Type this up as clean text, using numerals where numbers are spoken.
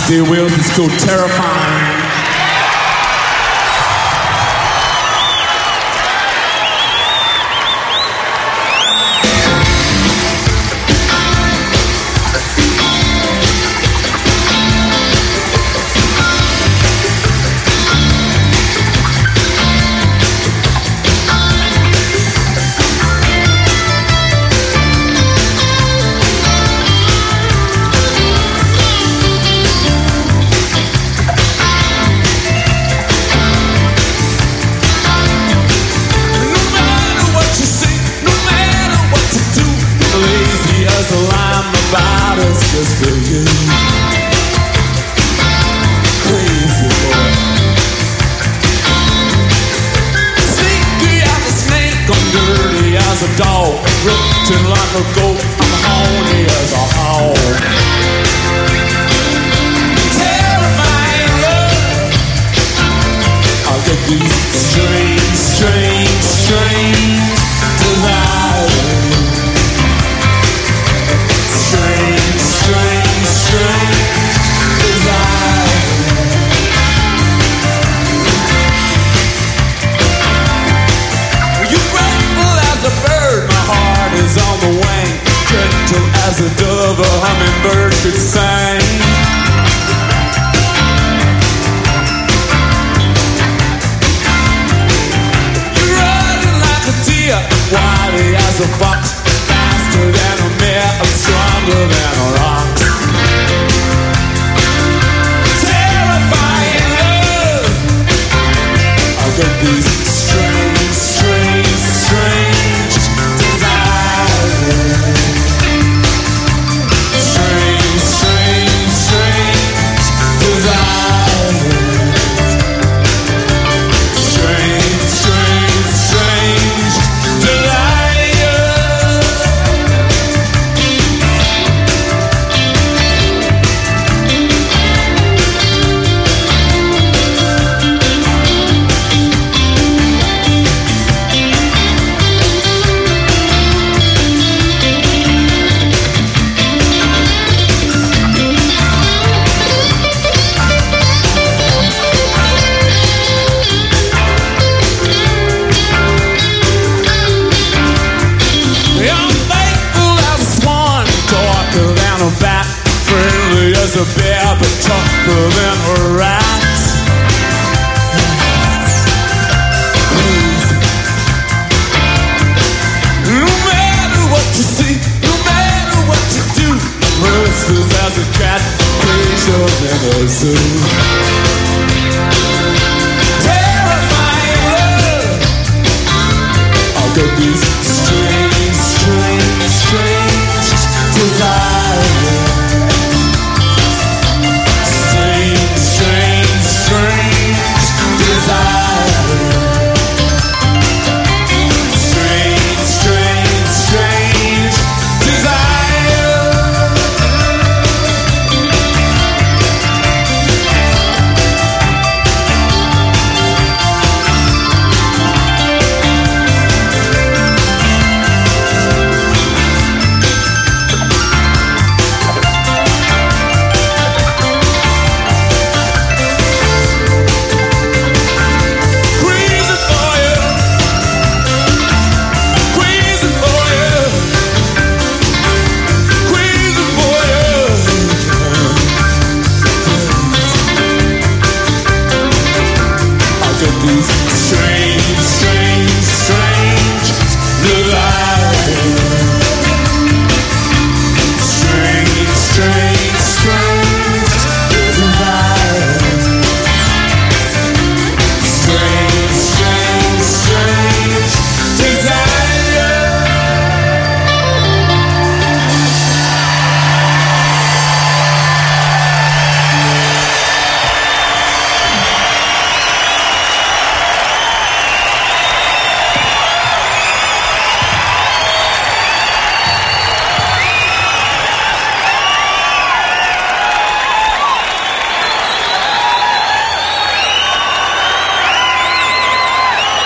Dear Wills, it's called Terrifying. Just for you, crazy boy. Sneaky as a snake, I'm dirty as a dog, rotten like a goat, I'm horny as a hog. Terrifying love, I'll get these strange, strange, strange desires. Strange, strange, strange desire. You're grateful as a bird, my heart is on the wing. Gentle as a dove, a hummingbird could sing. You're running like a deer, wily as a fox, faster than a mare, I'm stronger than a rock. Terrifying love, I'll get these strange, strange, strange desires. Strange, strange, strange desires. Strange, strange, strange desires. Friendly as a bear, but tougher than a rat. Crazy. No matter what you see, no matter what you do, restless as a cat, crazier than a zoo. Terrifying love, I'll get these